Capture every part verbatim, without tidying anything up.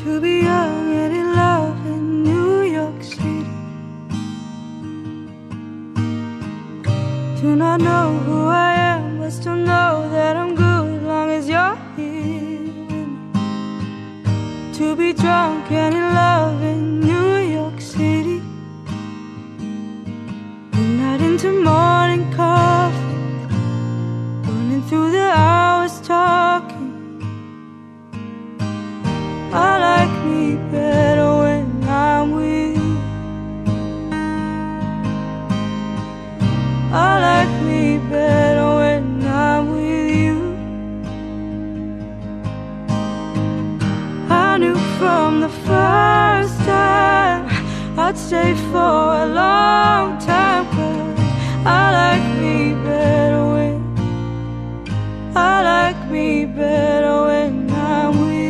to be young and in love in New York City. Do not know who I am, but still know that I'm good long as you're here with me. To be drunk and in love in New York City. Midnight into morning coffee, running through the hours talking. I like me better when I'm with you. I like me better when I'm with you. I knew from the first time I'd stay for a long time, 'cause I like me better when I like me better when I'm with you.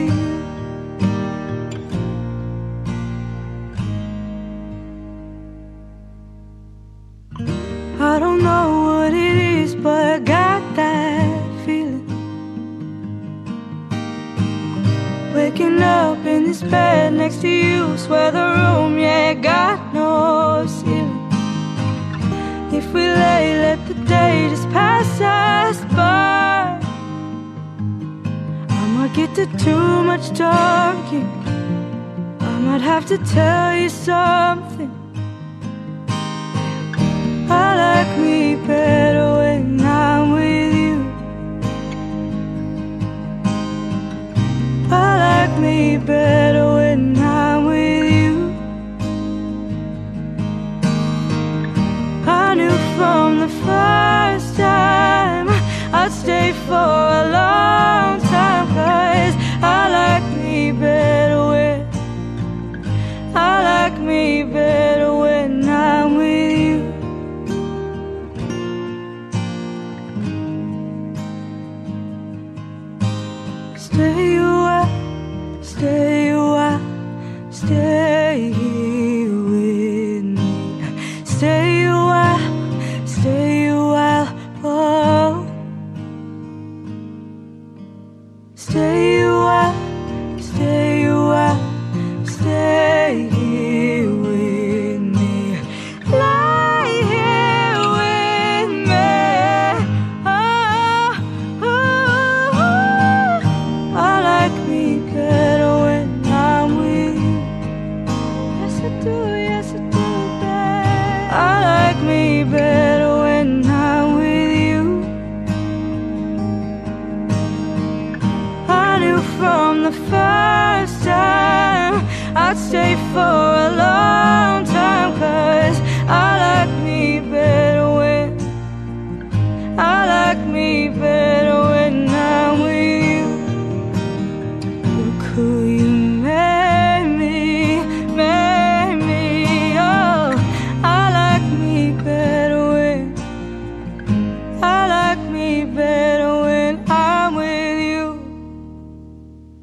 I don't know what it is, but I got that feeling. Waking up in this bed next to you, swear the room, yeah, got no ceiling. If we lay, let the day just pass us by. I might get to too much talking, I might have to tell you something. I like me